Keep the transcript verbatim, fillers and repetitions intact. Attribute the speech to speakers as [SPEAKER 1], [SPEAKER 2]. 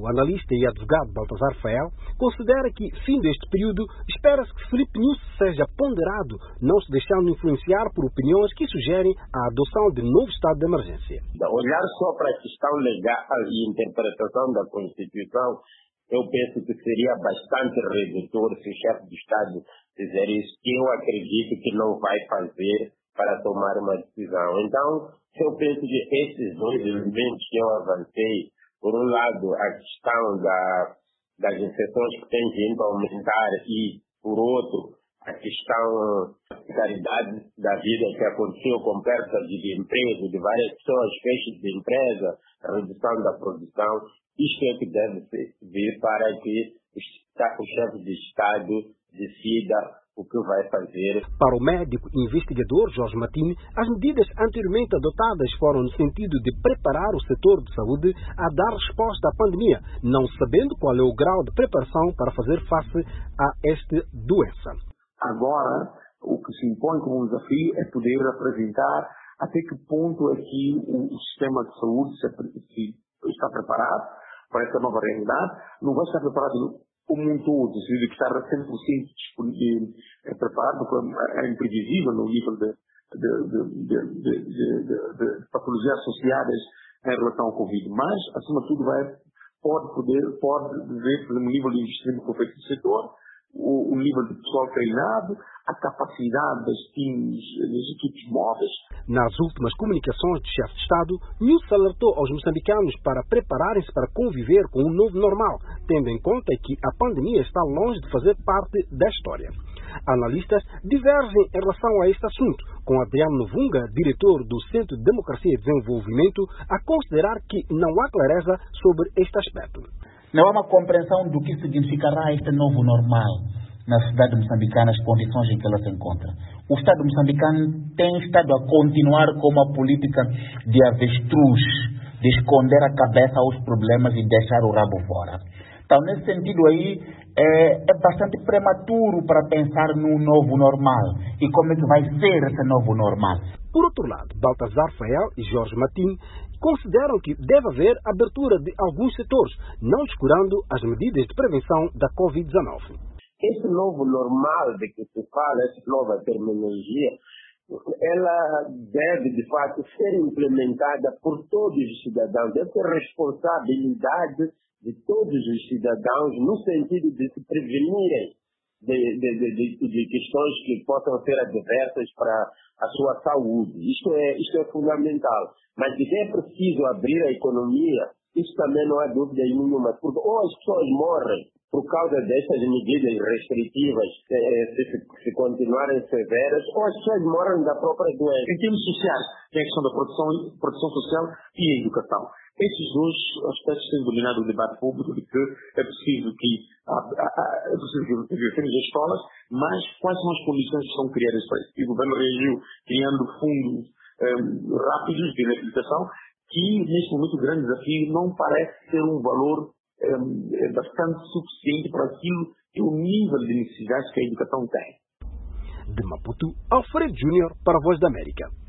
[SPEAKER 1] O analista e advogado Baltazar Fael considera que, fim deste período, espera-se que Filipe Nyusi seja ponderado, não se deixando influenciar por opiniões que sugerem a adoção de novo estado de emergência.
[SPEAKER 2] Olhar só para a questão legal e interpretação da Constituição, eu penso que seria bastante redutor se o chefe do Estado fizer isso, que eu acredito que não vai fazer para tomar uma decisão. Então, eu penso que esses dois elementos que eu avancei, por um lado, a questão da, das infecções que têm vindo a aumentar e, por outro, a questão da precariedade da vida que aconteceu com perda de emprego de várias pessoas, fecho de empresa, redução da produção, isto é que deve vir para que o chefe de Estado decida o que vai fazer.
[SPEAKER 1] Para o médico e investigador Jorge Martins, as medidas anteriormente adotadas foram no sentido de preparar o setor de saúde a dar resposta à pandemia, não sabendo qual é o grau de preparação para fazer face a esta doença.
[SPEAKER 3] Agora, o que se impõe como desafio é poder apresentar até que ponto é que o, o sistema de saúde se, se está preparado para essa nova realidade. Não vai estar preparado como um todo, se que estar cem por cento é preparado, é imprevisível no nível de, de, de, de, de, de, de, de patologias associadas em relação ao Covid. Mas, acima de tudo, vai, pode poder, pode ver pelo nível de investimento que foi feito no setor, o, o nível de pessoal treinado, a capacidade das teams, das equipes móveis.
[SPEAKER 1] Nas últimas comunicações do chefe de Estado, Nyusi alertou aos moçambicanos para prepararem-se para conviver com um novo normal, tendo em conta que a pandemia está longe de fazer parte da história. Analistas divergem em relação a este assunto, com Adriano Novunga, diretor do Centro de Democracia e Desenvolvimento, a considerar que não há clareza sobre este aspecto.
[SPEAKER 4] Não há uma compreensão do que significará este novo normal na sociedade moçambicana, as condições em que ela se encontra. O Estado moçambicano tem estado a continuar com uma política de avestruz, de esconder a cabeça aos problemas e deixar o rabo fora. Então, nesse sentido aí, é, é bastante prematuro para pensar no novo normal e como é que vai ser esse novo normal.
[SPEAKER 1] Por outro lado, Baltazar Fael e Jorge Martins consideram que deve haver abertura de alguns setores, não descurando as medidas de prevenção da covid dezenove.
[SPEAKER 2] Esse novo normal de que se fala, essa nova terminologia, ela deve, de fato, ser implementada por todos os cidadãos. Deve ser responsabilidade de todos os cidadãos no sentido de se prevenirem de, de, de, de, de questões que possam ser adversas para a sua saúde. Isto é, isto é fundamental. Mas de que é preciso abrir a economia, isso também não há dúvida nenhuma. Porque ou as pessoas morrem por causa destas medidas restritivas, se, se, se continuarem severas, ou as pessoas morrem da própria doença.
[SPEAKER 3] Em termos sociais, tem a questão da produção, produção social e a educação. Esses dois aspectos têm dominado o debate público de que é preciso que é preciso que as escolas, mas quais são as condições que são criadas para isso? E o governo reagiu criando fundos um, rápidos de reabilitação, que neste momento o grande desafio não parece ser um valor um, é bastante suficiente para aquilo que é o nível de necessidades que a educação tem.
[SPEAKER 1] De Maputo, Alfredo Júnior para a Voz da América.